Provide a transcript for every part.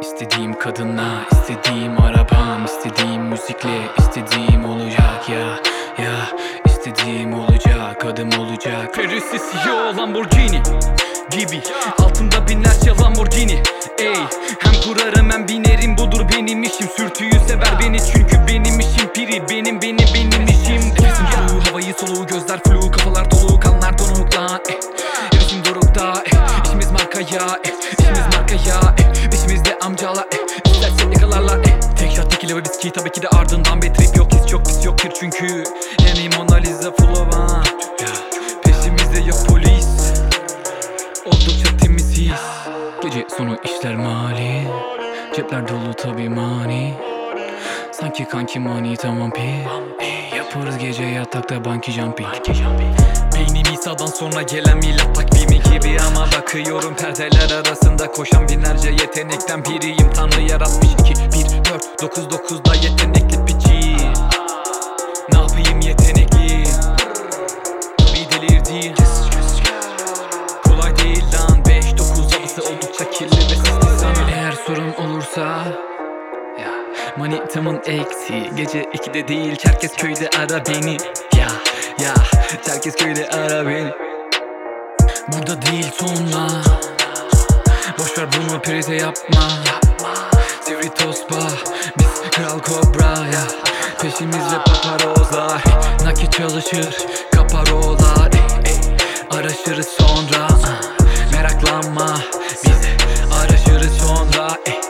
İstediğim kadınla, istediğim arabam, istediğim müzikle, istediğim olacak ya istediğim olacak, adım olacak. Ferrari CEO Lamborghini gibi, altımda binlerce Lamborghini. Ey, hem kurarım hem binerim, budur benim işim. Sürtüyü sever beni çünkü benim işim piri. Benim işim. Nefesim soğuğu, havayı soluğu, gözler flu, kafalar dolu, kanlar donuk lan. Hevesim dorukta, işimiz markaya, işimiz markaya, peşimizde amcalar, isterse yakalarlar. Tek shot tekile ve viski, tabii ki de ardından bir trip yok, hiç yok, biz yok kir çünkü yani Mona Lisa full of an. Peşimizde yok polis, oldukça temiz his. Gece sonu işler mali, cepler dolu tabi mani. Sanki kanki mani tamam pi, yaparız gece yatakta banki jumping. Beynim İsa'dan sonra gelen milat takvimi gibi, ama bakıyorum perdeler arasında koşan binlerce yetenekten biriyim. Tanrı yaratmış 2, 1, 4, 9, 9'da yetenekli piçi. Ne yapayım yetenekli, bir delirdi. Kolay değil lan 5, 9 havası oldukça kirli ve sisli sana. Eğer sorun olursa manitamın eksi, gece 2'de değil Çerkezköy'de ara beni. Ya Çerkezköy'de ara beni. Burada değil sonra, boşver bunu prize yapma. Sivri tosba, biz kral kobra ya. Peşimizde paparozlar, nakit çalışır kaparolar. Araşırız sonra, meraklanma, biz araşırız sonra.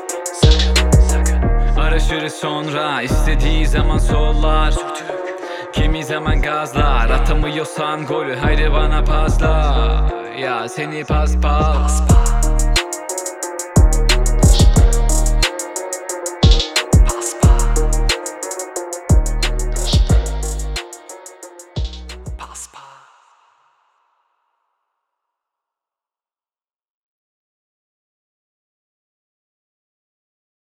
Araşırız sonra, istediği zaman sollar, kimi zaman gazlar. Atamıyorsan golü haydi bana pasla, ya seni paspas.